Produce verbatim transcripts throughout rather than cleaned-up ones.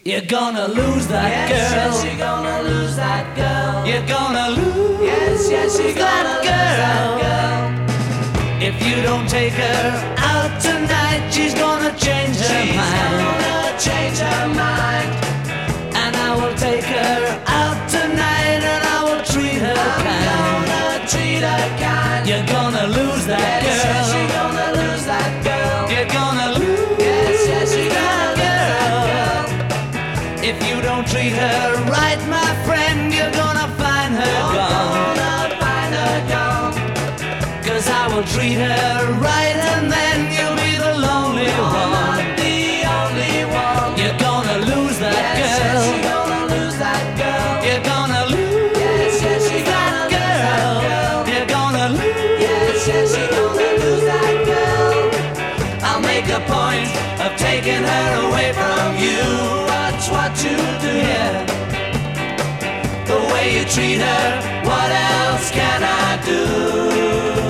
You're gonna lose that yes, girl. Yes, you're gonna lose that girl. You're gonna lose yes, yes, you're that, gonna girl. lose that girl. If you don't take her out tonight, she's gonna change her she's mind. She's gonna change her mind. And I will take her out tonight, and I will treat her I'm kind. I'm gonna treat her kind. You're gonna lose that yes, girl. Yes, you're gonna lose that girl. You're gonna lose yes, yes, you're that, gonna girl. lose that girl. If you don't treat her right, my friend, you're gonna find her you're gone. gonna find her gone. Cause I will treat her right, and then you'll be the lonely you're one. not the only one. You're gonna lose that yes, girl. Yes, you're gonna lose that girl. You're gonna lose yes, yes, you're that, gonna girl. lose that girl. You're gonna lose yes, yes, you're gonna lose that girl. I'll make a point of taking her away from you. Watch what you do. Yeah. The way you treat her, what else can I do?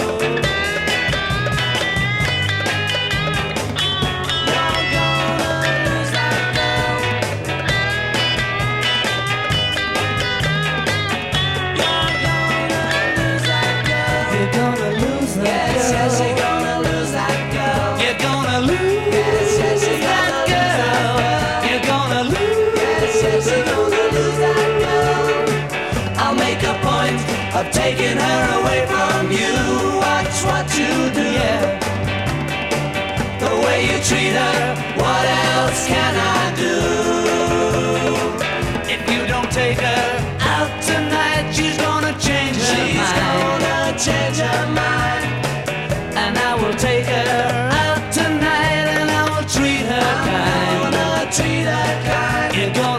Of taking her away from you. Watch what you do. Yeah. The way you treat her, what else can I do? If you don't take her out tonight, she's gonna change her she's mind. She's gonna change her mind. And I will take her out tonight, and I will treat her I'm kind. gonna treat her kind. You're gonna